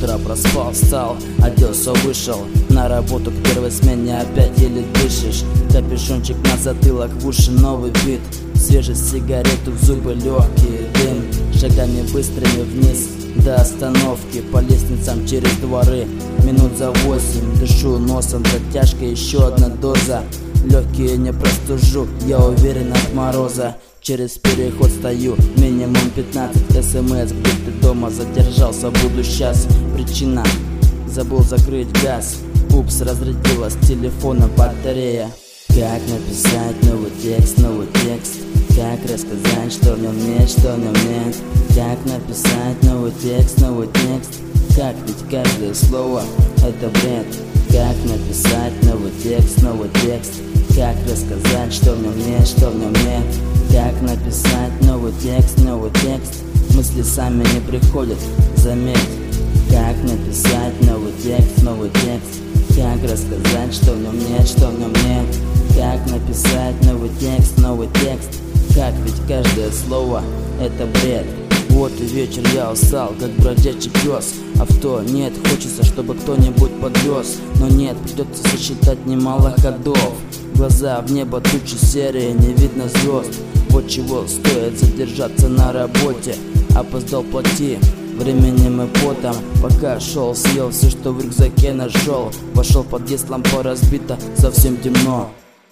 утро проспал, встал, оделся, вышел на работу к первой смене, опять еле дышишь. Капюшончик на затылок, в уши новый вид, свежесть сигарету в зубы, легкий дым. Шагами быстрыми вниз до остановки, по лестницам через дворы, минут за 8. Дышу носом, затяжка, еще одна доза. Легкие не простужу, я уверен от мороза. Через переход стою, минимум 15 смс, где ты дома, задержался, буду сейчас. Причина: забыл закрыть газ. Упс, разрядилась телефона батарея. Как написать новый текст, новый текст? Как рассказать, что в нем нет, что в нем нет? Как написать новый текст, новый текст? Как, ведь каждое слово это бред. Как написать новый текст, новый текст? Как рассказать, что в нем нет, что в нем нет? Как написать новый текст, новый текст? Мысли сами не приходят, заметь. Как написать новый текст, новый текст? Как рассказать, что в нем нет, что в нем нет? Как написать новый текст, новый текст? Как, ведь каждое слово это бред. Вот и вечер, я устал, как бродячий пес. Авто нет, хочется, чтобы кто-нибудь подвез. Но нет, придется сосчитать немало ходов. Глаза в небо, тучи серые, не видно звезд. Вот чего стоит задержаться на работе. Опоздал, плати временем и потом. Пока шел, съел все, что в рюкзаке нашел. Вошел в подъезд, лампа разбита, совсем темно.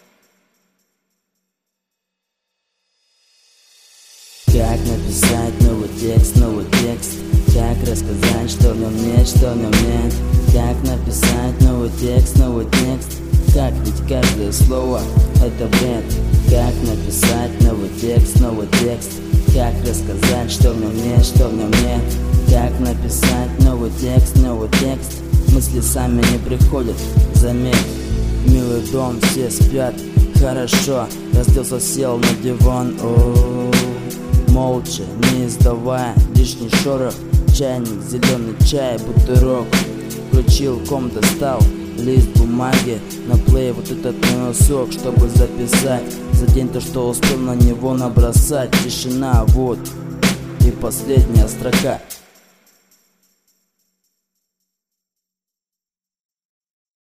Как написать новый текст, новый текст? Как рассказать, что в нем нет, что в нем нет? Как написать новый текст, новый текст? Как, ведь каждое слово это бред. Как написать новый текст, новый текст? Как рассказать, что в нем нет, что в нем нет? Как написать новый текст, новый текст? Мысли сами не приходят, заметь. Милый дом, все спят, хорошо. Разделся, сел на диван, молча, не издавая лишний шорох. Чайник, зеленый чай, бутерок. Включил ком, достал лист бумаги, на плей вот этот носок, чтобы записать за день то, что успел на него набросать. Тишина, вот и последняя строка.